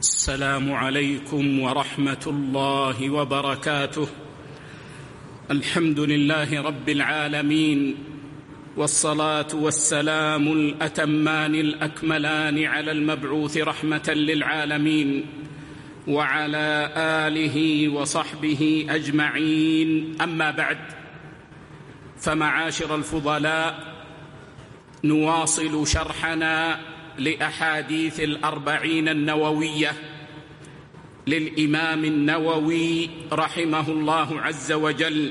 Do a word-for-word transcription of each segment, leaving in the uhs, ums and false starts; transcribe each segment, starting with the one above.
السلام عليكم ورحمة الله وبركاته. الحمد لله رب العالمين، والصلاة والسلام الأتمان الأكملان على المبعوث رحمة للعالمين وعلى آله وصحبه أجمعين. أما بعد، فمعاشر الفضلاء، نواصل شرحنا لأحاديث الأربعين النووية للإمام النووي رحمه الله عز وجل،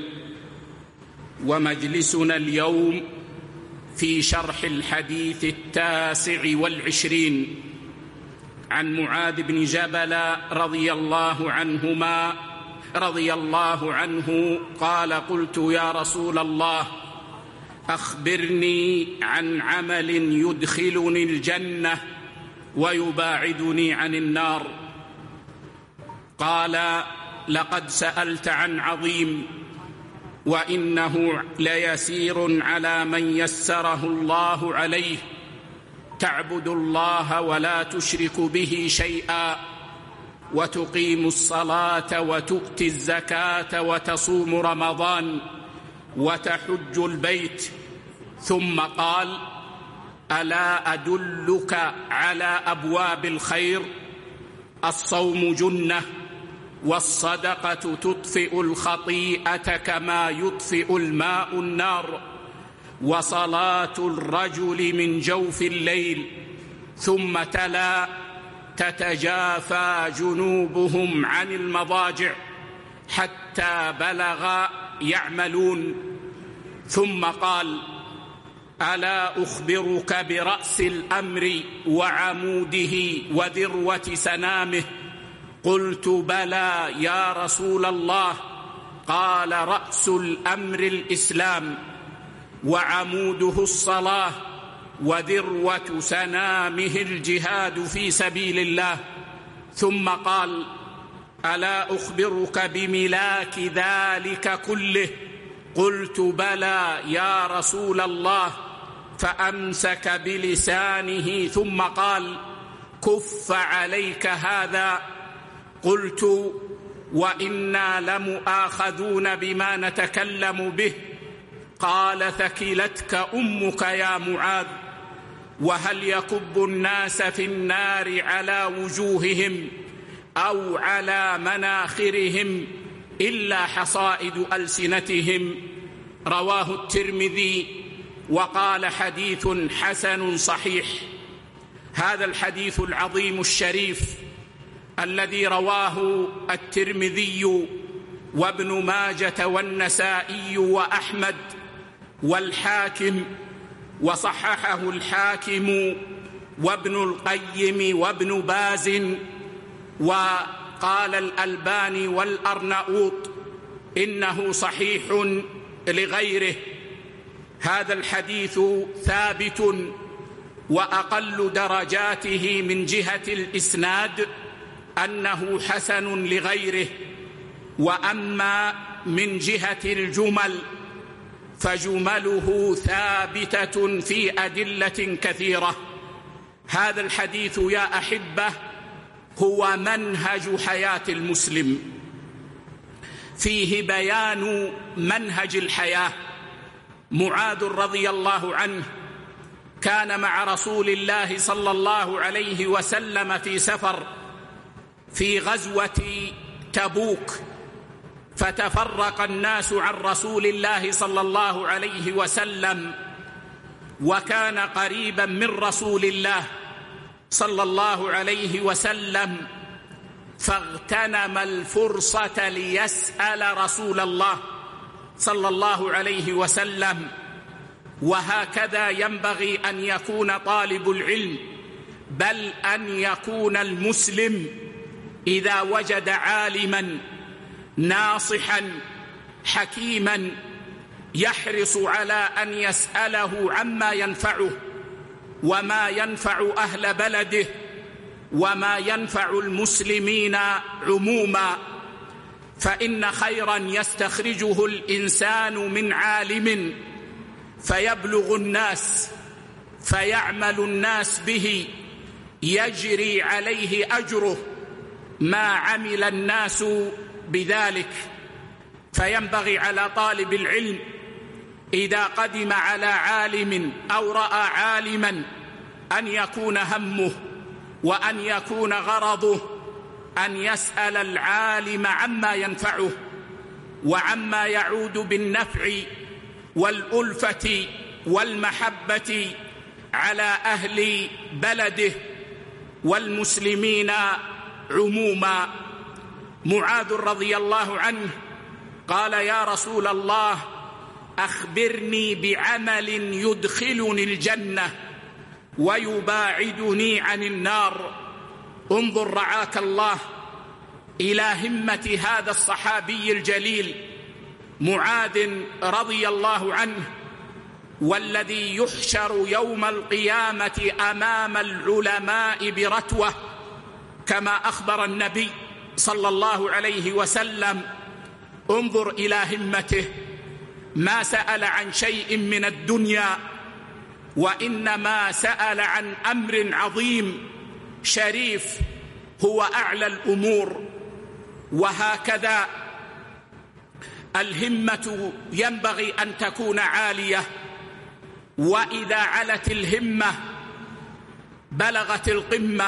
ومجلسنا اليوم في شرح الحديث التاسع والعشرين عن معاذ بن جبل رضي الله عنهما رضي الله عنه قال: قلت يا رسول الله، أخبرني عن عمل يدخلني الجنة ويباعدني عن النار. قال: لقد سألت عن عظيم، وإنه ليسير على من يسره الله عليه. تعبد الله ولا تشرك به شيئا، وتقيم الصلاة وتؤتي الزكاة وتصوم رمضان وتحج البيت. ثم قال: ألا أدلك على أبواب الخير؟ الصوم جنة، والصدقة تطفئ الخطيئة كما يطفئ الماء النار، وصلاة الرجل من جوف الليل. ثم تلا: تتجافى جنوبهم عن المضاجع حتى بلغ يعملون. ثم قال: ألا أخبرك برأس الأمر وعموده وذروة سنامه؟ قلت: بلى يا رسول الله. قال: رأس الأمر الإسلام، وعموده الصلاة، وذروة سنامه الجهاد في سبيل الله. ثم قال: ألا أخبرك بملاك ذلك كله؟ قلت: بلى يا رسول الله. فأمسك بلسانه ثم قال: كف عليك هذا. قلت: وإنا لمؤاخذون بما نتكلم به. قال: ثكلتك أمك يا معاذ. وهل يكب الناس في النار على وجوههم أو على مناخرهم إلا حصائد ألسنتهم؟ رواه الترمذي وقال: حديث حسن صحيح. هذا الحديث العظيم الشريف الذي رواه الترمذي وابن ماجة والنسائي وأحمد والحاكم، وصححه الحاكم وابن القيم وابن باز، وقال الألباني والأرناؤوط إنه صحيح لغيره. هذا الحديث ثابت، وأقل درجاته من جهة الإسناد أنه حسن لغيره. وأما من جهة الجمل فجمله ثابتة في أدلة كثيرة. هذا الحديث يا أحبة هو منهج حياة المسلم، فيه بيان منهج الحياة. معاذ رضي الله عنه كان مع رسول الله صلى الله عليه وسلم في سفر في غزوة تبوك، فتفرق الناس عن رسول الله صلى الله عليه وسلم، وكان قريبا من رسول الله صلى الله عليه وسلم، فاغتنم الفرصة ليسأل رسول الله صلى الله عليه وسلم. وهكذا ينبغي أن يكون طالب العلم، بل أن يكون المسلم إذا وجد عالما ناصحا حكيما يحرص على أن يسأله عما ينفعه وما ينفع أهل بلده وما ينفع المسلمين عموما. فإن خيرا يستخرجه الإنسان من عالم فيبلغ الناس فيعمل الناس به، يجري عليه أجره ما عمل الناس بذلك، فينبغي على طالب العلم إذا قدم على عالم أو رأى عالما أن يكون همه وأن يكون غرضه أن يسأل العالم عما ينفعه وعما يعود بالنفع والألفة والمحبة على أهل بلده والمسلمين عموما. معاذ رضي الله عنه قال: يا رسول الله، أخبرني بعمل يدخلني الجنة ويباعدني عن النار. انظر رعاك الله إلى همة هذا الصحابي الجليل معاذ رضي الله عنه، والذي يحشر يوم القيامة أمام العلماء برتوة كما أخبر النبي صلى الله عليه وسلم. انظر إلى همته، ما سأل عن شيء من الدنيا، وإنما سأل عن أمر عظيم شريف هو أعلى الأمور. وهكذا الهمة ينبغي أن تكون عالية، وإذا علت الهمة بلغت القمة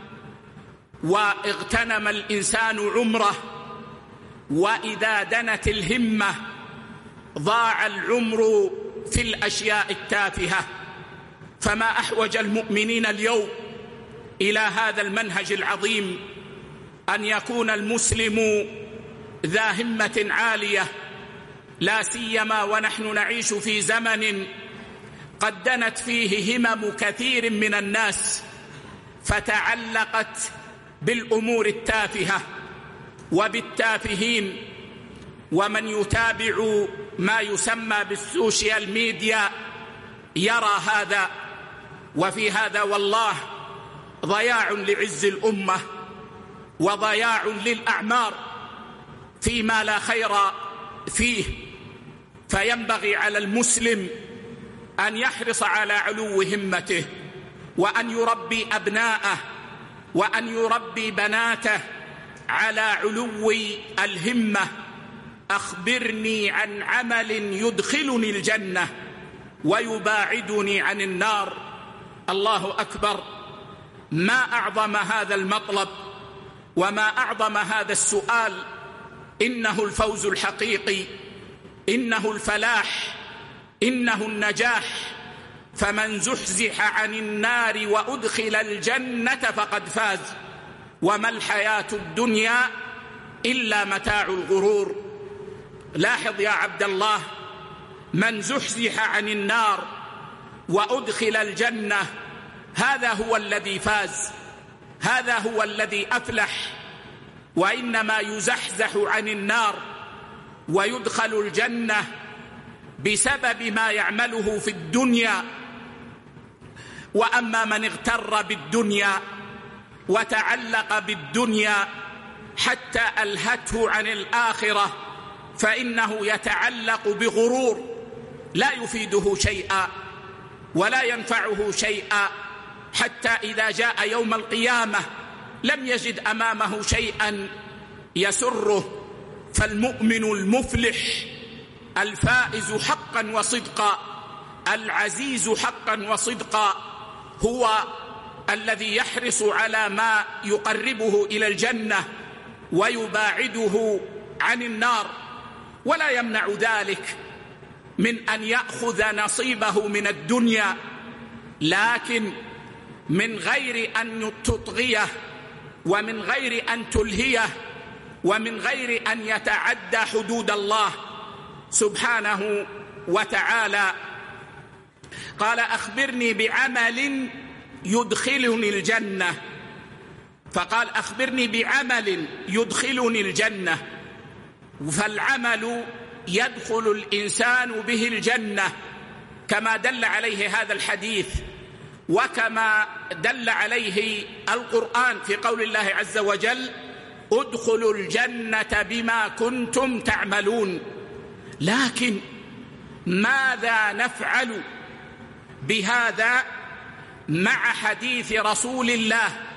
واغتنم الإنسان عمره، وإذا دنت الهمة ضاع العمر في الأشياء التافهة. فما أحوج المؤمنين اليوم إلى هذا المنهج العظيم، أن يكون المسلم ذا همة عالية، لا سيما ونحن نعيش في زمن قد دنت فيه همم كثير من الناس فتعلقت بالأمور التافهة وبالتافهين. ومن يتابع ما يسمى بالسوشيال ميديا يرى هذا، وفي هذا والله ضياع لعز الأمة وضياع للأعمار فيما لا خير فيه. فينبغي على المسلم أن يحرص على علو همته، وأن يربي أبناءه وأن يربي بناته على علو الهمة. أخبرني عن عمل يدخلني الجنة ويباعدني عن النار. الله أكبر، ما أعظم هذا المطلب وما أعظم هذا السؤال. إنه الفوز الحقيقي، إنه الفلاح، إنه النجاح. فمن زحزح عن النار وأدخل الجنة فقد فاز، وما الحياة الدنيا إلا متاع الغرور. لاحظ يا عبد الله، من زحزح عن النار وأدخل الجنة هذا هو الذي فاز، هذا هو الذي أفلح. وإنما يزحزح عن النار ويدخل الجنة بسبب ما يعمله في الدنيا. وأما من اغتر بالدنيا وتعلق بالدنيا حتى ألهته عن الآخرة فإنه يتعلق بغرور لا يفيده شيئا ولا ينفعه شيئا، حتى إذا جاء يوم القيامة لم يجد أمامه شيئا يسره. فالمؤمن المفلح الفائز حقا وصدقا العزيز حقا وصدقا هو الذي يحرص على ما يقربه إلى الجنة ويباعده عن النار، ولا يمنع ذلك من أن يأخذ نصيبه من الدنيا، لكن من غير أن تطغيه ومن غير أن تلهيه ومن غير أن يتعدى حدود الله سبحانه وتعالى. قال: أخبرني بعمل يدخلني الجنة. فقال: أخبرني بعمل يدخلني الجنة. فالعمل يدخل الإنسان به الجنة كما دل عليه هذا الحديث، وكما دل عليه القرآن في قول الله عز وجل: ادخلوا الجنة بما كنتم تعملون. لكن ماذا نفعل بهذا مع حديث رسول الله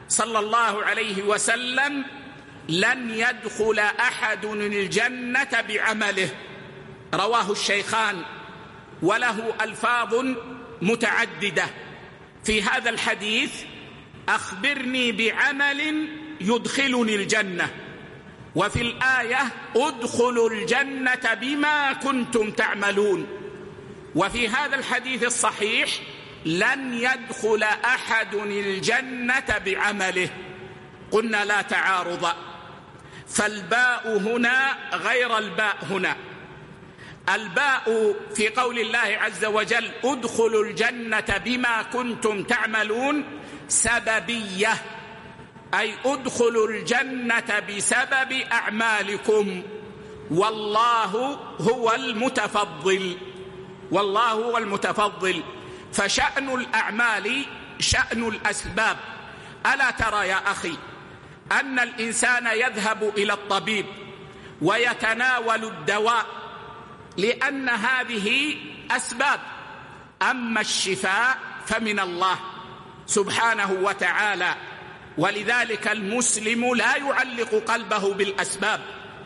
صلى الله عليه وسلم: لن يدخل أحد الجنة بعمله، رواه الشيخان، وله ألفاظ متعددة. في هذا الحديث: أخبرني بعمل يدخلني الجنة، وفي الآية: ادخلوا الجنة بما كنتم تعملون. وفي هذا الحديث الصحيح: لن يدخل أحد الجنة بعمله. قلنا لا تعارض، فالباء هنا غير الباء هنا. الباء في قول الله عز وجل: ادخلوا الجنة بما كنتم تعملون سببية، أي ادخلوا الجنة بسبب أعمالكم، والله هو المتفضل، والله هو المتفضل. فشأن الأعمال شأن الأسباب. ألا ترى يا أخي أن الإنسان يذهب إلى الطبيب ويتناول الدواء لأن هذه أسباب، أما الشفاء فمن الله سبحانه وتعالى. ولذلك المسلم لا يعلق قلبه بالأسباب،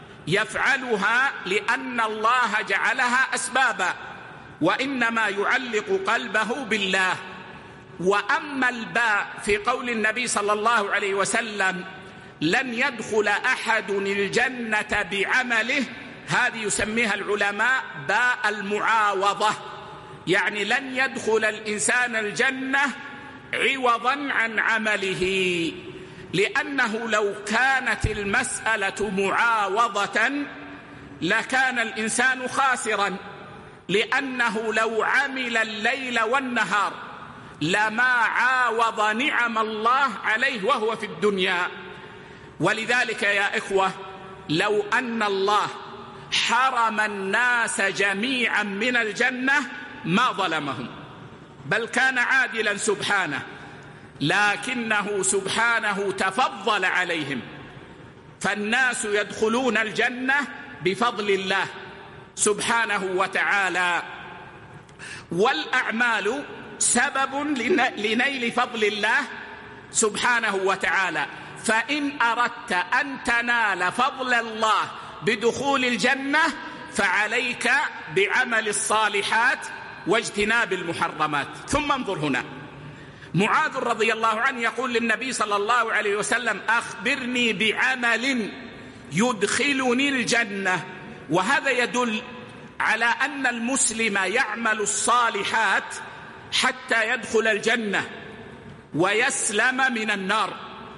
يفعلها لأن الله جعلها أسبابا، وإنما يعلق قلبه بالله. وأما الباء في قول النبي صلى الله عليه وسلم: لن يدخل أحد الجنة بعمله، هذه يسميها العلماء باء المعاوضة، يعني لن يدخل الإنسان الجنة عوضا عن عمله، لأنه لو كانت المسألة معاوضة لكان الإنسان خاسرا، لأنه لو عمل الليل والنهار لما عاوض نعم الله عليه وهو في الدنيا. ولذلك يا إخوة، لو أن الله حرم الناس جميعا من الجنة ما ظلمهم، بل كان عادلا سبحانه، لكنه سبحانه تفضل عليهم، فالناس يدخلون الجنة بفضل الله سبحانه وتعالى. والأعمال سبب لنيل فضل الله سبحانه وتعالى. فإن أردت أن تنال فضل الله بدخول الجنة فعليك بعمل الصالحات واجتناب المحرمات. ثم انظر هنا، معاذ رضي الله عنه يقول للنبي صلى الله عليه وسلم: أخبرني بعمل يدخلني الجنة. وهذا يدل على أن المسلم يعمل الصالحات حتى يدخل الجنة ويسلم من النار،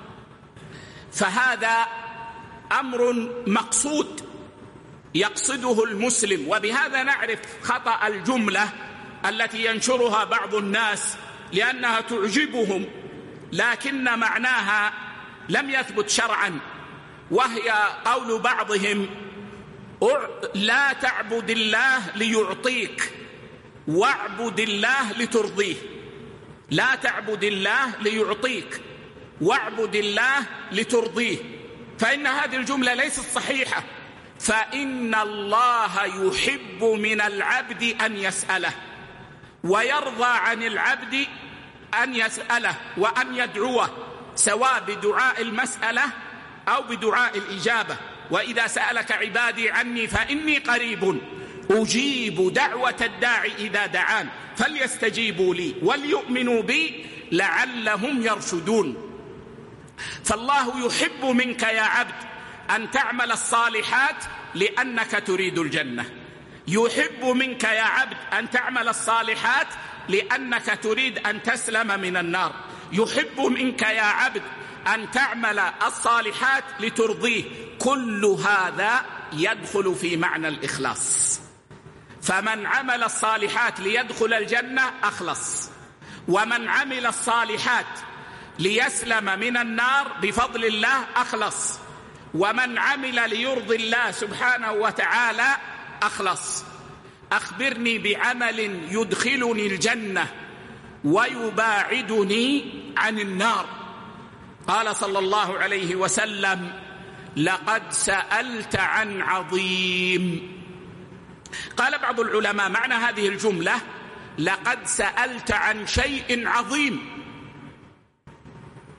فهذا أمر مقصود يقصده المسلم. وبهذا نعرف خطأ الجملة التي ينشرها بعض الناس لأنها تعجبهم لكن معناها لم يثبت شرعا، وهي قول بعضهم: لا تعبد الله ليعطيك، واعبد الله لترضيه. لا تعبد الله ليعطيك، واعبد الله لترضيه. فإن هذه الجملة ليست صحيحة، فإن الله يحب من العبد أن يسأله، ويرضى عن العبد أن يسأله وأن يدعوه، سواء بدعاء المسألة أو بدعاء الإجابة. وإذا سألك عبادي عني فإني قريب أجيب دعوة الداعي إذا دعان فليستجيبوا لي وليؤمنوا بي لعلهم يرشدون. فالله يحب منك يا عبد أن تعمل الصالحات لأنك تريد الجنة، يحب منك يا عبد أن تعمل الصالحات لأنك تريد أن تسلم من النار، يحب منك يا عبد أن تعمل الصالحات لترضيه. كل هذا يدخل في معنى الإخلاص. فمن عمل الصالحات ليدخل الجنة أخلص، ومن عمل الصالحات ليسلم من النار بفضل الله أخلص، ومن عمل ليرضي الله سبحانه وتعالى أخلص. أخبرني بعمل يدخلني الجنة ويباعدني عن النار. قال صلى الله عليه وسلم: لقد سألت عن عظيم. قال بعض العلماء معنى هذه الجملة: لقد سألت عن شيء عظيم.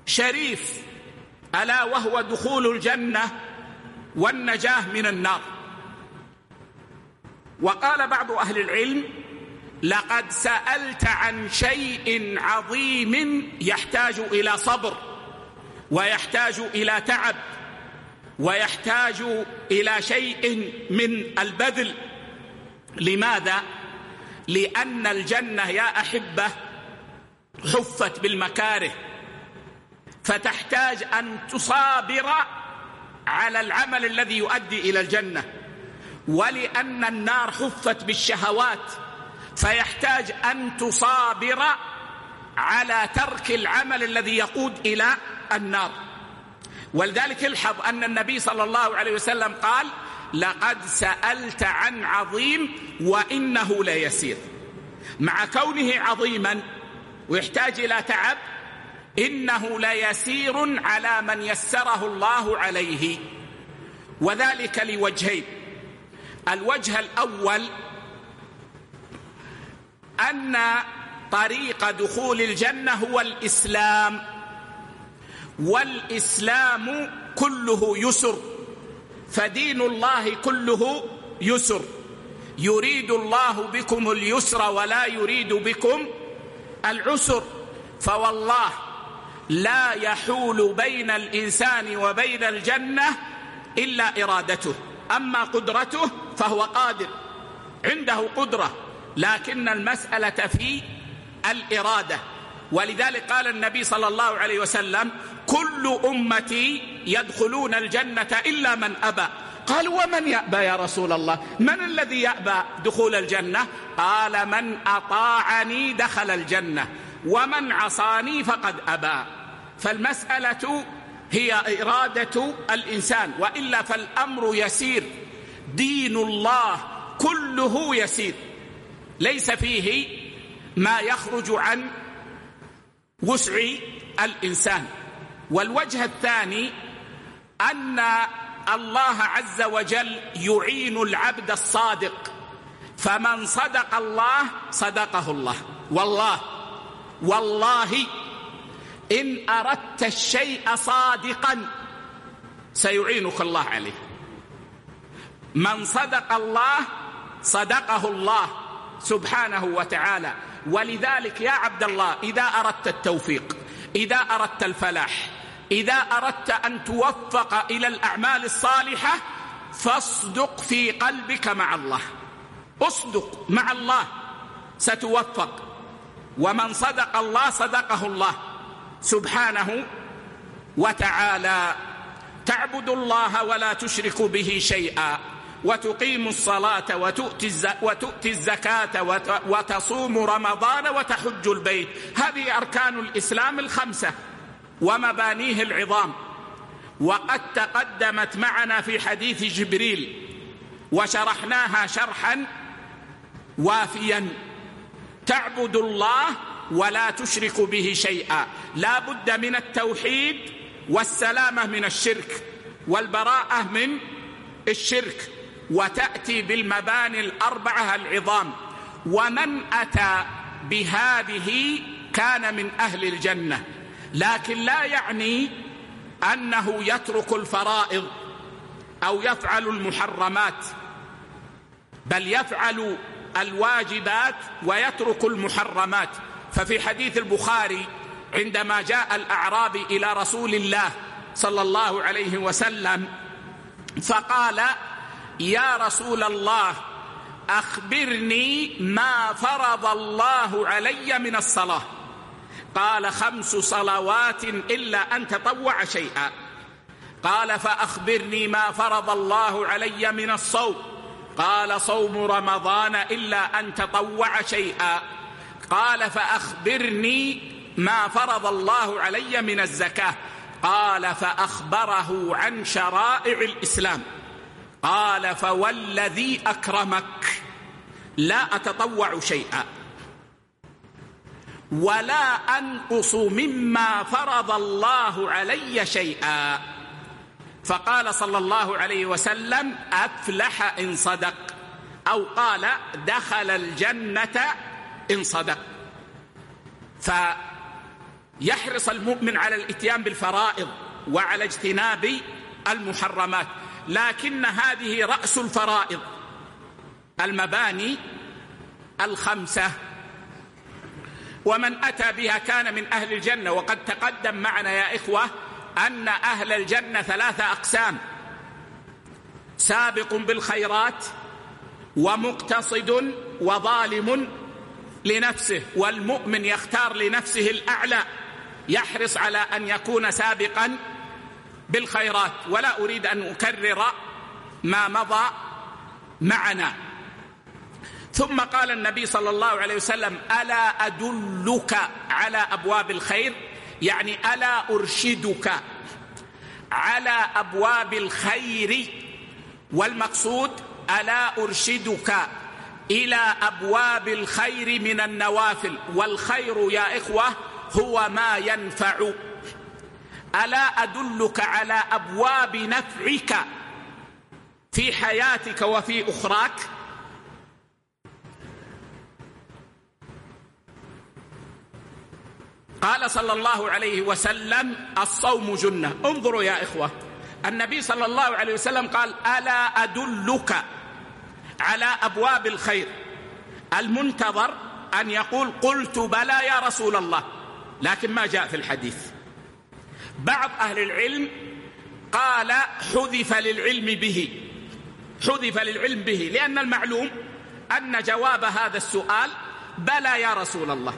شريف، ألا وهو دخول الجنة والنجاة من النار. وقال بعض أهل العلم: لقد سألت عن شيء عظيم يحتاج إلى صبر، ويحتاج إلى تعب، ويحتاج إلى شيء من البذل. لماذا؟ لأن الجنة يا أحبة حفت بالمكاره، فتحتاج أن تصابر على العمل الذي يؤدي إلى الجنة. ولأن النار حفت بالشهوات، فيحتاج أن تصابر على ترك العمل الذي يقود إلى النار. ولذلك الحظ أن النبي صلى الله عليه وسلم قال: لقد سألت عن عظيم وإنه ليسير. مع كونه عظيما ويحتاج إلى تعب، إنه ليسير على من يسره الله عليه. وذلك لوجهين: الوجه الأول أن طريق دخول الجنة هو الإسلام، والإسلام كله يسر، فدين الله كله يسر. يريد الله بكم اليسر ولا يريد بكم العسر. فوالله لا يحول بين الإنسان وبين الجنة إلا إرادته. أما قدرته فهو قادر، عنده قدرة، لكن المسألة في الإرادة. ولذلك قال النبي صلى الله عليه وسلم: كل أمتي يدخلون الجنة إلا من أبى. قال: ومن يأبى يا رسول الله؟ من الذي يأبى دخول الجنة؟ قال: من أطاعني دخل الجنة، ومن عصاني فقد أبى. فالمسألة هي إرادة الإنسان، وإلا فالأمر يسير. دين الله كله يسير، ليس فيه ما يخرج عن وسع الإنسان. والوجه الثاني أن الله عز وجل يعين العبد الصادق، فمن صدق الله صدقه الله. والله والله إن أردت الشيء صادقا سيعينك الله عليه. من صدق الله صدقه الله سبحانه وتعالى. ولذلك يا عبد الله، إذا أردت التوفيق، إذا أردت الفلاح، إذا أردت أن توفق إلى الأعمال الصالحة، فاصدق في قلبك مع الله. اصدق مع الله ستوفق. ومن صدق الله صدقه الله سبحانه وتعالى. تعبد الله ولا تشرك به شيئا، وتقيم الصلاة وتؤتي الزكاة وتصوم رمضان وتحج البيت. هذه أركان الإسلام الخمسة ومبانيه العظام، وقد تقدمت معنا في حديث جبريل وشرحناها شرحا وافيا. تعبد الله ولا تشرك به شيئا، لا بد من التوحيد والسلامة من الشرك والبراءة من الشرك، وتأتي بالمباني الأربعة العظام. ومن أتى بهذه كان من أهل الجنة، لكن لا يعني أنه يترك الفرائض أو يفعل المحرمات، بل يفعل الواجبات ويترك المحرمات. ففي حديث البخاري عندما جاء الأعرابي إلى رسول الله صلى الله عليه وسلم فقال: يا رسول الله، أخبرني ما فرض الله علي من الصلاة. قال: خمس صلوات إلا أن تطوع شيئا. قال: فأخبرني ما فرض الله علي من الصوم. قال: صوم رمضان إلا أن تطوع شيئا. قال: فأخبرني ما فرض الله علي من الزكاة. قال: فأخبره عن شرائع الإسلام. قال: فوالذي أكرمك لا أتطوع شيئا ولا أنقص مما فرض الله علي شيئا. فقال صلى الله عليه وسلم: أفلح إن صدق، أو قال: دخل الجنة إن صدق. يحرص المؤمن على الاتيان بالفرائض وعلى اجتناب المحرمات، لكن هذه رأس الفرائض، المباني الخمسة، ومن أتى بها كان من أهل الجنة. وقد تقدم معنا يا إخوة أن أهل الجنة ثلاثة أقسام: سابق بالخيرات، ومقتصد، وظالم لنفسه. والمؤمن يختار لنفسه الأعلى، يحرص على أن يكون سابقا بالخيرات. ولا أريد أن أكرر ما مضى معنا. ثم قال النبي صلى الله عليه وسلم: ألا أدلك على أبواب الخير؟ يعني ألا أرشدك على أبواب الخير، والمقصود ألا أرشدك إلى أبواب الخير من النوافل. والخير يا إخوة هو ما ينفع. ألا أدلك على أبواب نفعك في حياتك وفي أخراك؟ قال صلى الله عليه وسلم: الصوم جنة. انظروا يا إخوة، النبي صلى الله عليه وسلم قال: ألا أدلك على أبواب الخير. المنتظر أن يقول: قلت بلى يا رسول الله، لكن ما جاء في الحديث. بعض أهل العلم قال: حذف للعلم به، حذف للعلم به، لأن المعلوم أن جواب هذا السؤال بلى يا رسول الله،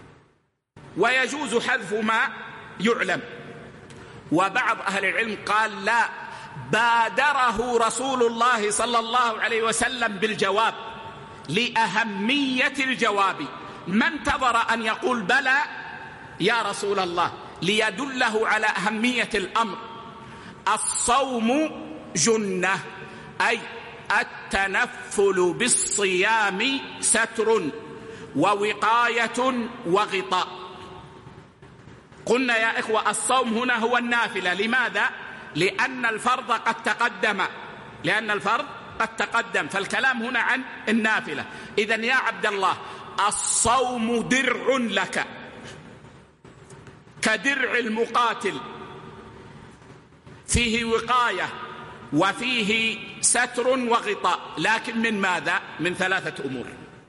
ويجوز حذف ما يعلم. وبعض أهل العلم قال: لا، بادره رسول الله صلى الله عليه وسلم بالجواب لأهمية الجواب، ما انتظر أن يقول بلى يا رسول الله ليدله على أهمية الأمر. الصوم جنة، أي التنفل بالصيام ستر ووقاية وغطاء. قلنا يا إخوة الصوم هنا هو النافلة. لماذا؟ لأن الفرض قد تقدم، لأن الفرض قد تقدم، فالكلام هنا عن النافلة. إذن يا عبد الله، الصوم درع لك كدرع المقاتل، فيه وقاية وفيه ستر وغطاء، لكن من ماذا؟ من ثلاثة أمور.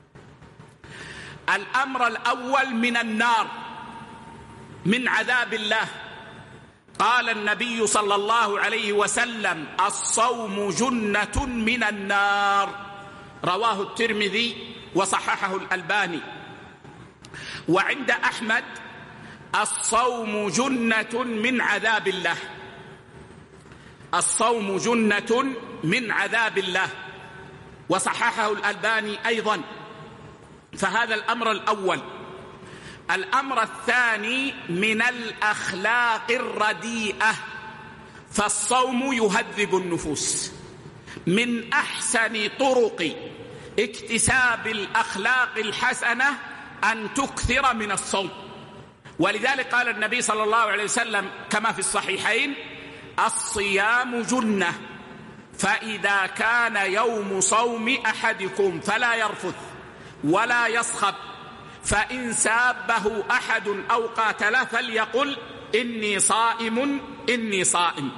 الأمر الأول من النار، من عذاب الله. قال النبي صلى الله عليه وسلم: الصوم جنة من النار، رواه الترمذي وصححه الألباني. وعند أحمد: الصوم جنة من عذاب الله، الصوم جنة من عذاب الله، وصححه الألباني أيضا. فهذا الأمر الأول. الأمر الثاني من الأخلاق الرديئة، فالصوم يهذب النفوس. من أحسن طرق اكتساب الأخلاق الحسنة أن تكثر من الصوم. ولذلك قال النبي صلى الله عليه وسلم كما في الصحيحين: الصيام جنة، فإذا كان يوم صوم أحدكم فلا يرفث ولا يصخب، فإن سابه أحد أو قاتله فليقل: إني صائم إني صائم.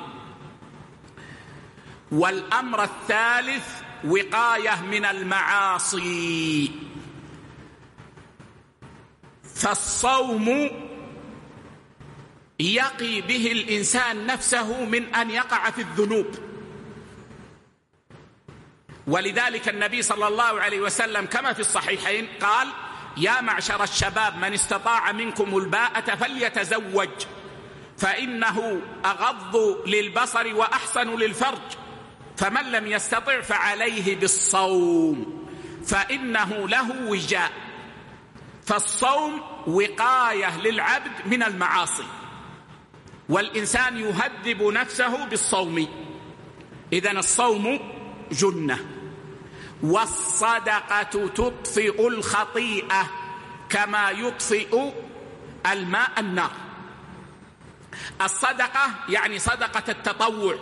والأمر الثالث وقاية من المعاصي، فالصوم يقي به الإنسان نفسه من أن يقع في الذنوب. ولذلك النبي صلى الله عليه وسلم كما في الصحيحين قال: يا معشر الشباب من استطاع منكم الباءة فليتزوج، فإنه أغض للبصر وأحسن للفرج، فمن لم يستطع فعليه بالصوم فإنه له وجاء. فالصوم وقاية للعبد من المعاصي، والإنسان يهذب نفسه بالصوم. إذن الصوم جنة. والصدقة تطفئ الخطيئة كما يطفئ الماء النار. الصدقة يعني صدقة التطوع،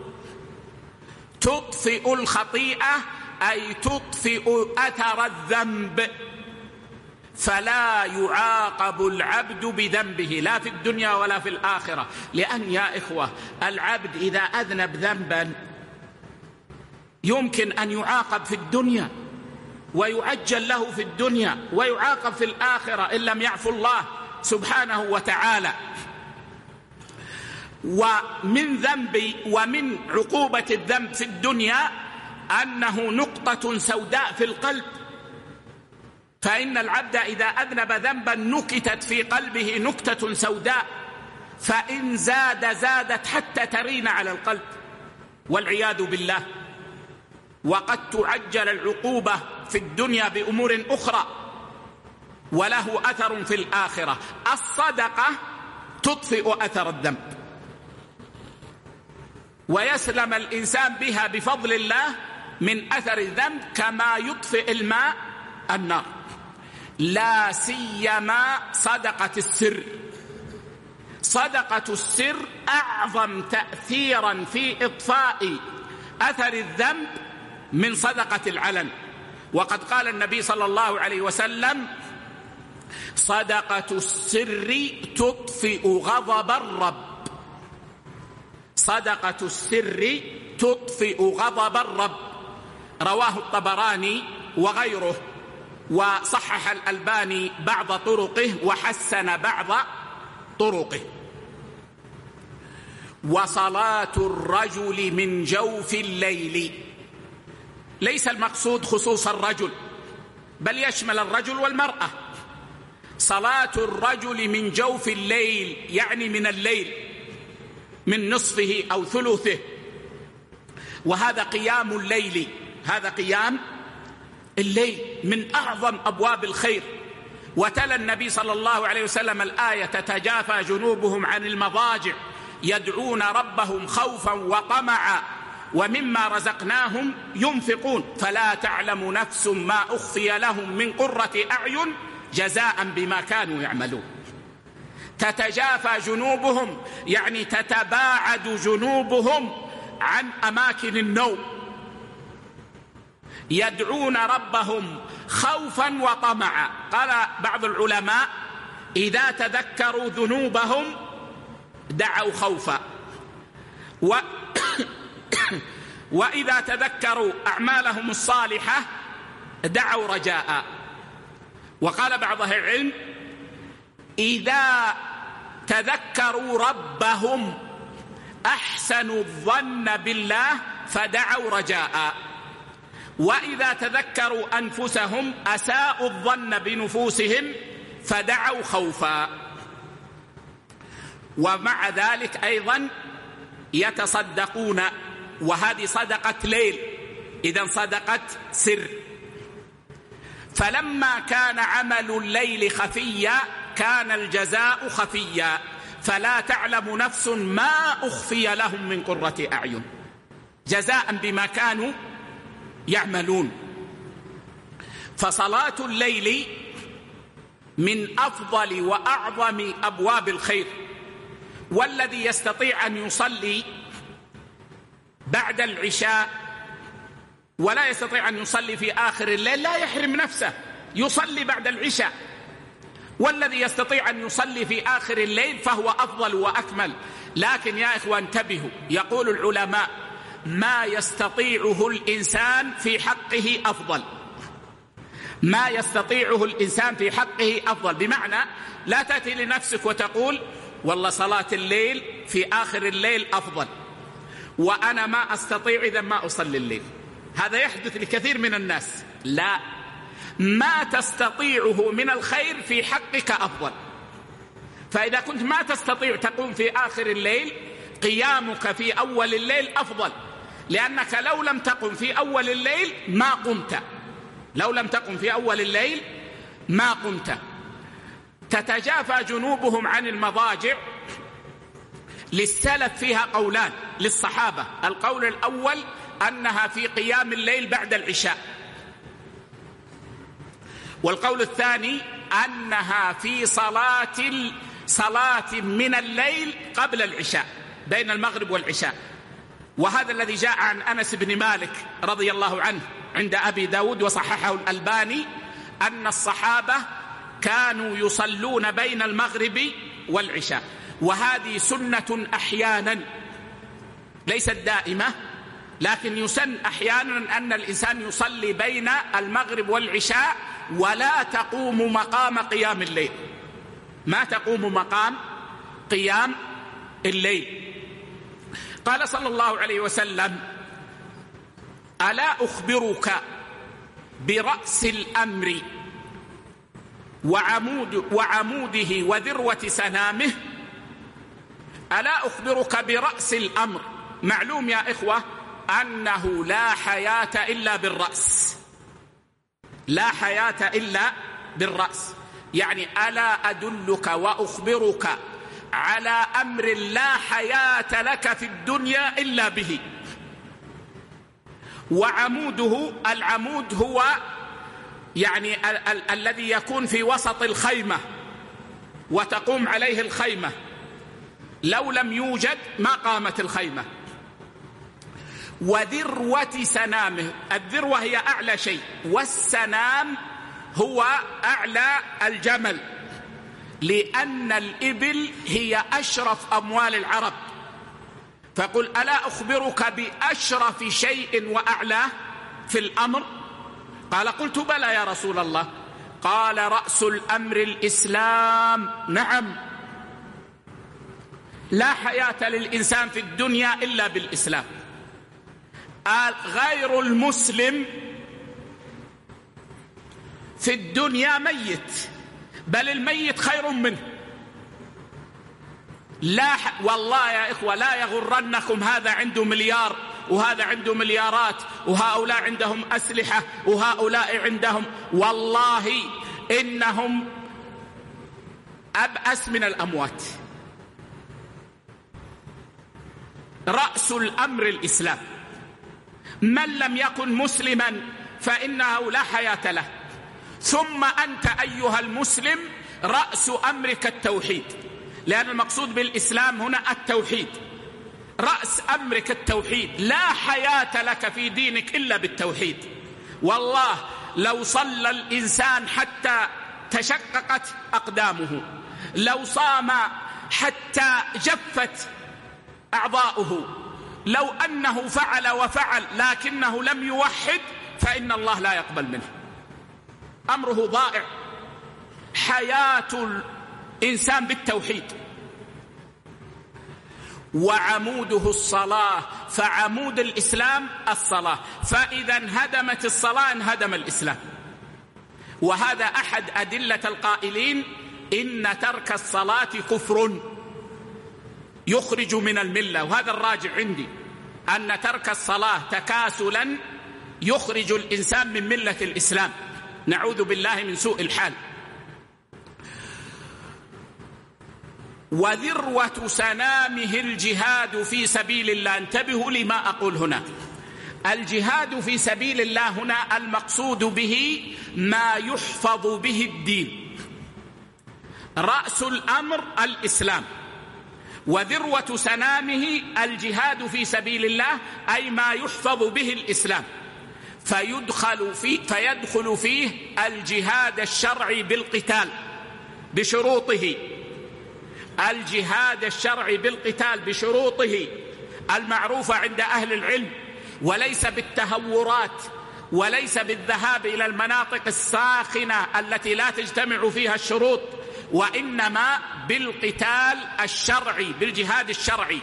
تطفئ الخطيئة أي تطفئ أثر الذنب. فلا يعاقب العبد بذنبه لا في الدنيا ولا في الآخرة. لأن يا إخوة العبد إذا أذنب ذنبا يمكن أن يعاقب في الدنيا ويعجل له في الدنيا ويعاقب في الآخرة إن لم يعفو الله سبحانه وتعالى. ومن ذنب ومن عقوبة الذنب في الدنيا أنه نقطة سوداء في القلب، فإن العبد إذا أذنب ذنبا نكتت في قلبه نكتة سوداء، فإن زاد زادت حتى ترين على القلب والعياذ بالله. وقد تعجل العقوبة في الدنيا بأمور أخرى وله أثر في الآخرة. الصدقة تطفئ أثر الذنب ويسلم الإنسان بها بفضل الله من أثر الذنب كما يطفئ الماء النار، لا سيما صدقة السر. صدقة السر أعظم تأثيرا في إطفاء أثر الذنب من صدقة العلن. وقد قال النبي صلى الله عليه وسلم: صدقة السر تطفئ غضب الرب. صدقة السر تطفئ غضب الرب، رواه الطبراني وغيره، وصحح الألباني بعض طرقه وحسن بعض طرقه. وصلاة الرجل من جوف الليل، ليس المقصود خصوص الرجل بل يشمل الرجل والمرأة. صلاة الرجل من جوف الليل يعني من الليل، من نصفه أو ثلثه، وهذا قيام الليل، هذا قيام الليل من أعظم أبواب الخير. وتلا النبي صلى الله عليه وسلم الآية: تتجافى جنوبهم عن المضاجع يدعون ربهم خوفا وطمعا ومما رزقناهم ينفقون فلا تعلم نفس ما أخفي لهم من قرة أعين جزاء بما كانوا يعملون. تتجافى جنوبهم يعني تتباعد جنوبهم عن أماكن النوم، يدعون ربهم خوفا وطمعا. قال بعض العلماء: إذا تذكروا ذنوبهم دعوا خوفا، و وإذا تذكروا أعمالهم الصالحة دعوا رجاء. وقال بعض أهل العلم: إذا تذكروا ربهم أحسنوا الظن بالله فدعوا رجاء، وإذا تذكروا أنفسهم أساءوا الظن بنفوسهم فدعوا خوفا. ومع ذلك أيضا يتصدقون، وهذه صدقة ليل، إذن صدقة سر. فلما كان عمل الليل خفيا كان الجزاء خفيا، فلا تعلم نفس ما أخفي لهم من قرة أعين جزاء بما كانوا يعملون. فصلاة الليل من أفضل وأعظم أبواب الخير، والذي يستطيع أن يصلي بعد العشاء ولا يستطيع أن يصلي في آخر الليل لا يحرم نفسه، يصلي بعد العشاء. والذي يستطيع أن يصلي في آخر الليل فهو أفضل وأكمل. لكن يا إخوة انتبهوا، يقول العلماء: ما يستطيعه الإنسان في حقه أفضل، ما يستطيعه الإنسان في حقه أفضل. بمعنى لا تأتي لنفسك وتقول: والله صلاة الليل في آخر الليل أفضل وأنا ما أستطيع إذا ما أصلي الليل. هذا يحدث لكثير من الناس. لا، ما تستطيعه من الخير في حقك أفضل. فإذا كنت ما تستطيع تقوم في آخر الليل، قيامك في أول الليل أفضل، لأنك لو لم تقم في أول الليل ما قمت، لو لم تقم في أول الليل ما قمت. تتجافى جنوبهم عن المضاجع، للسلف فيها قولان للصحابة. القول الأول أنها في قيام الليل بعد العشاء، والقول الثاني أنها في صلاة صلاة من الليل قبل العشاء، بين المغرب والعشاء. وهذا الذي جاء عن أنس بن مالك رضي الله عنه عند أبي داود وصححه الألباني، أن الصحابة كانوا يصلون بين المغرب والعشاء، وهذه سنة أحيانا ليست دائمة، لكن يسن أحيانا أن الإنسان يصلي بين المغرب والعشاء ولا تقوم مقام قيام الليل، ما تقوم مقام قيام الليل. قال صلى الله عليه وسلم: ألا أخبرك برأس الأمر وعمود وعموده وذروة سنامه؟ ألا أخبرك برأس الأمر. معلوم يا إخوة أنه لا حياة إلا بالرأس، لا حياة إلا بالرأس، يعني ألا أدلك وأخبرك على أمر لا حياة لك في الدنيا إلا به. وعموده، العمود هو يعني ال ال الذي يكون في وسط الخيمة وتقوم عليه الخيمة، لو لم يوجد ما قامت الخيمة. وذروة سنامه، الذروة هي أعلى شيء، والسنام هو أعلى الجمل، لأن الإبل هي أشرف أموال العرب. فقل: ألا أخبرك بأشرف شيء وأعلاه في الأمر؟ قال: قلت: بلى يا رسول الله. قال: رأس الأمر الإسلام. نعم، لا حياة للإنسان في الدنيا إلا بالإسلام. غير المسلم في الدنيا ميت، بل الميت خير منه. لا ح... والله يا إخوة لا يغرنكم هذا عنده مليار وهذا عنده مليارات وهؤلاء عندهم أسلحة وهؤلاء عندهم، والله إنهم أبأس من الأموات. رأس الأمر الإسلام، من لم يكن مسلما فإنه لا حياة له. ثم أنت أيها المسلم رأس أمرك التوحيد، لأن المقصود بالإسلام هنا التوحيد. رأس أمرك التوحيد، لا حياة لك في دينك إلا بالتوحيد. والله لو صلى الإنسان حتى تشققت أقدامه، لو صام حتى جفت أعضاؤه، لو أنه فعل وفعل لكنه لم يوحد، فإن الله لا يقبل منه، أمره ضائع. حياة الإنسان بالتوحيد. وعموده الصلاة، فعمود الإسلام الصلاة، فإذا انهدمت الصلاة انهدم الإسلام. وهذا أحد أدلة القائلين إن ترك الصلاة كفر يخرج من الملة، وهذا الراجع عندي، أن ترك الصلاة تكاسلا يخرج الإنسان من ملة الإسلام، نعوذ بالله من سوء الحال. وذروة سنامه الجهاد في سبيل الله. انتبهوا لما أقول هنا، الجهاد في سبيل الله هنا المقصود به ما يحفظ به الدين. رأس الأمر الإسلام، وذروة سنامه الجهاد في سبيل الله، أي ما يحفظ به الإسلام. فيدخل فيه, فيدخل فيه الجهاد الشرعي بالقتال بشروطه، الجهاد الشرعي بالقتال بشروطه المعروفة عند أهل العلم، وليس بالتهورات، وليس بالذهاب إلى المناطق الساخنة التي لا تجتمع فيها الشروط، وإنما بالقتال الشرعي، بالجهاد الشرعي.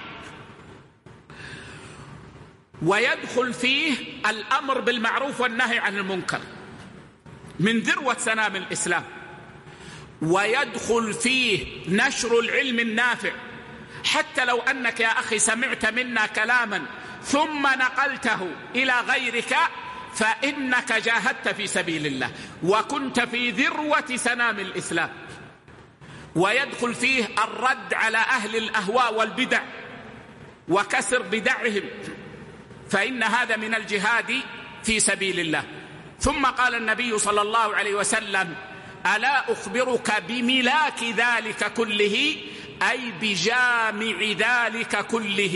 ويدخل فيه الأمر بالمعروف والنهي عن المنكر من ذروة سنام الإسلام. ويدخل فيه نشر العلم النافع، حتى لو أنك يا أخي سمعت منا كلاما ثم نقلته إلى غيرك فإنك جاهدت في سبيل الله وكنت في ذروة سنام الإسلام. ويدخل فيه الرد على أهل الأهواء والبدع وكسر بدعهم، فإن هذا من الجهاد في سبيل الله. ثم قال النبي صلى الله عليه وسلم: ألا أخبرك بملاك ذلك كله، أي بجامع ذلك كله،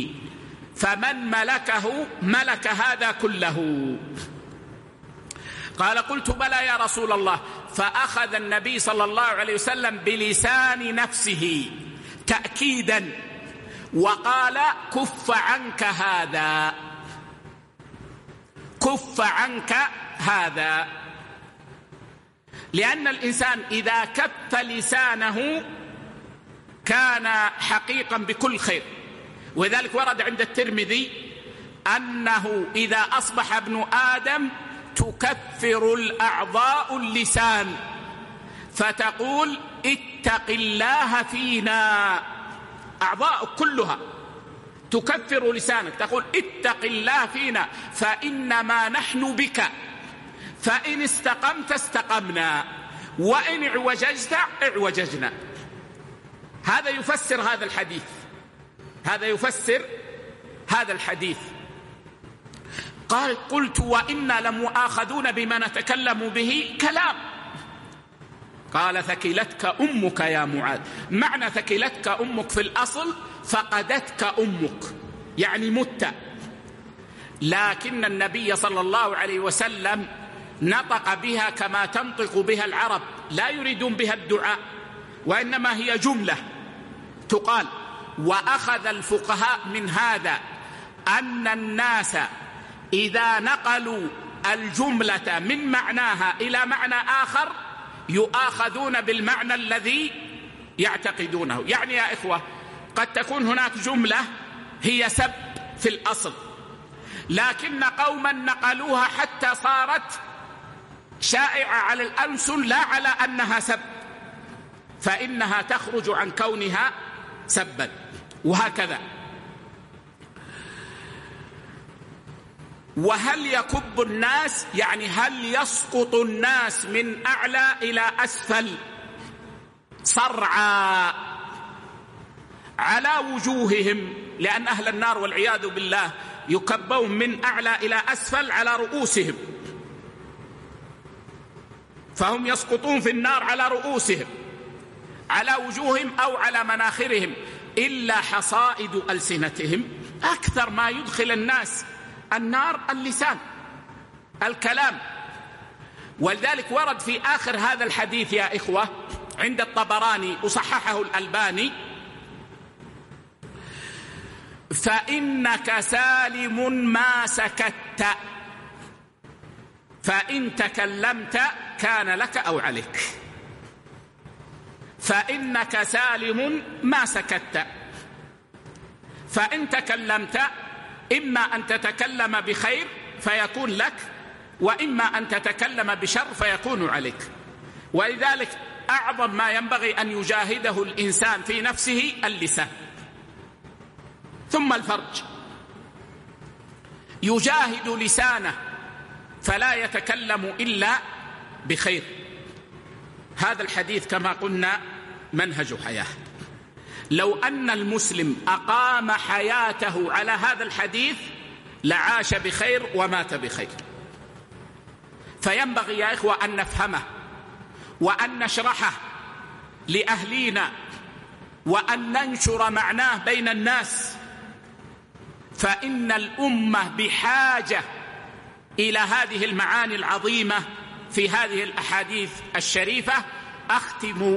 فمن ملكه ملك هذا كله. قال قلت بلى يا رسول الله. فأخذ النبي صلى الله عليه وسلم بلسان نفسه تأكيدا وقال كف عنك هذا، كف عنك هذا، لأن الإنسان إذا كف لسانه كان حقيقا بكل خير. وذلك ورد عند الترمذي أنه إذا أصبح ابن آدم تكفر الأعضاء اللسان فتقول اتق الله فينا، أعضاء كلها تكفر لسانك، تقول اتق الله فينا فإنما نحن بك، فإن استقمت استقمنا وإن اعوججت اعوججنا. هذا يفسر هذا الحديث، هذا يفسر هذا الحديث. قال قلت وإنا لمؤاخذون بما نتكلم به كلام. قال ثكلتك أمك يا معاذ. معنى ثكلتك أمك في الأصل فقدتك أمك، يعني مت، لكن النبي صلى الله عليه وسلم نطق بها كما تنطق بها العرب، لا يريدون بها الدعاء، وإنما هي جملة تقال. وأخذ الفقهاء من هذا أن الناس إذا نقلوا الجملة من معناها إلى معنى آخر يؤاخذون بالمعنى الذي يعتقدونه. يعني يا إخوة قد تكون هناك جملة هي سب في الأصل، لكن قوما نقلوها حتى صارت شائعة على الألسن لا على أنها سب، فإنها تخرج عن كونها سبا، وهكذا. وهل يكب الناس، يعني هل يسقط الناس من أعلى إلى أسفل صرعى على وجوههم، لأن أهل النار والعياذ بالله يكبون من أعلى إلى أسفل على رؤوسهم، فهم يسقطون في النار على رؤوسهم، على وجوههم أو على مناخرهم، إلا حصائد ألسنتهم. أكثر ما يدخل الناس النار اللسان، الكلام. ولذلك ورد في آخر هذا الحديث يا إخوة عند الطبراني وصححه الألباني: فإنك سالم ما سكت، فإن تكلمت كان لك أو عليك. فإنك سالم ما سكت، فإن تكلمت إما أن تتكلم بخير فيكون لك، وإما أن تتكلم بشر فيكون عليك. ولذلك أعظم ما ينبغي أن يجاهده الإنسان في نفسه اللسان، ثم الفرج. يجاهد لسانه فلا يتكلم إلا بخير. هذا الحديث كما قلنا منهج حياة. لو أن المسلم أقام حياته على هذا الحديث لعاش بخير ومات بخير. فينبغي يا إخوة أن نفهمه وأن نشرحه لأهلينا وأن ننشر معناه بين الناس، فإن الأمة بحاجة إلى هذه المعاني العظيمة في هذه الأحاديث الشريفة. أختم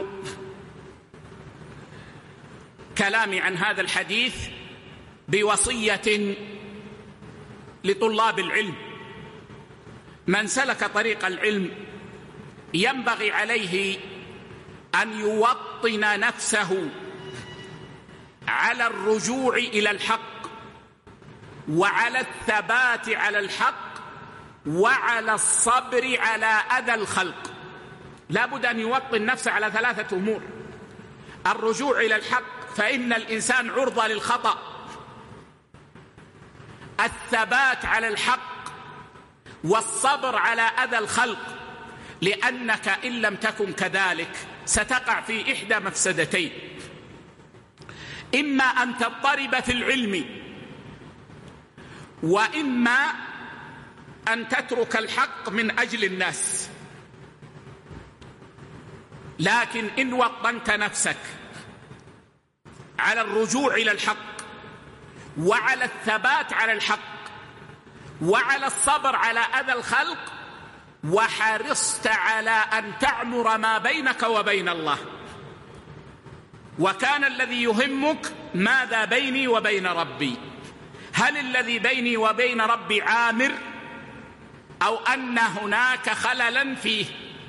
كلامي عن هذا الحديث بوصية لطلاب العلم. من سلك طريق العلم ينبغي عليه أن يوطن نفسه على الرجوع إلى الحق، وعلى الثبات على الحق، وعلى الصبر على أذى الخلق. لا بد أن يوطن نفسه على ثلاثة أمور: الرجوع إلى الحق فإن الإنسان عرضة للخطأ، الثبات على الحق، والصبر على أذى الخلق، لأنك إن لم تكن كذلك ستقع في إحدى مفسدتين: إما أن تضطرب في العلم، وإما أن تترك الحق من أجل الناس. لكن إن وطنت نفسك على الرجوع إلى الحق، وعلى الثبات على الحق، وعلى الصبر على أذى الخلق، وحرصت على أن تعمر ما بينك وبين الله، وكان الذي يهمك ماذا بيني وبين ربي، هل الذي بيني وبين ربي عامر أو أن هناك خللا فيه؟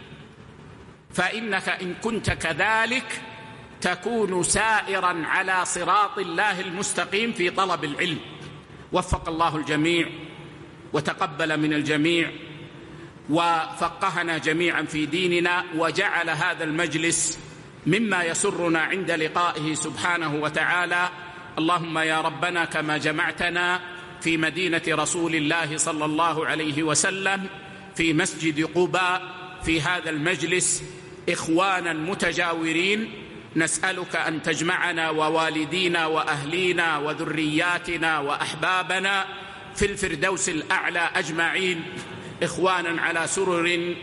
فإنك إن كنت كذلك تكون سائرا على صراط الله المستقيم في طلب العلم. وفق الله الجميع وتقبل من الجميع وفقهنا جميعا في ديننا، وجعل هذا المجلس مما يسرنا عند لقائه سبحانه وتعالى. اللهم يا ربنا كما جمعتنا في مدينة رسول الله صلى الله عليه وسلم في مسجد قباء في هذا المجلس إخوانا متجاورين، نسألك أن تجمعنا ووالدينا وأهلينا وذرياتنا وأحبابنا في الفردوس الأعلى أجمعين، إخوانا على سرر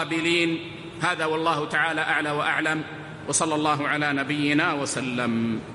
متقابلين. هذا والله تعالى أعلى وأعلم، وصلى الله على نبينا وسلم.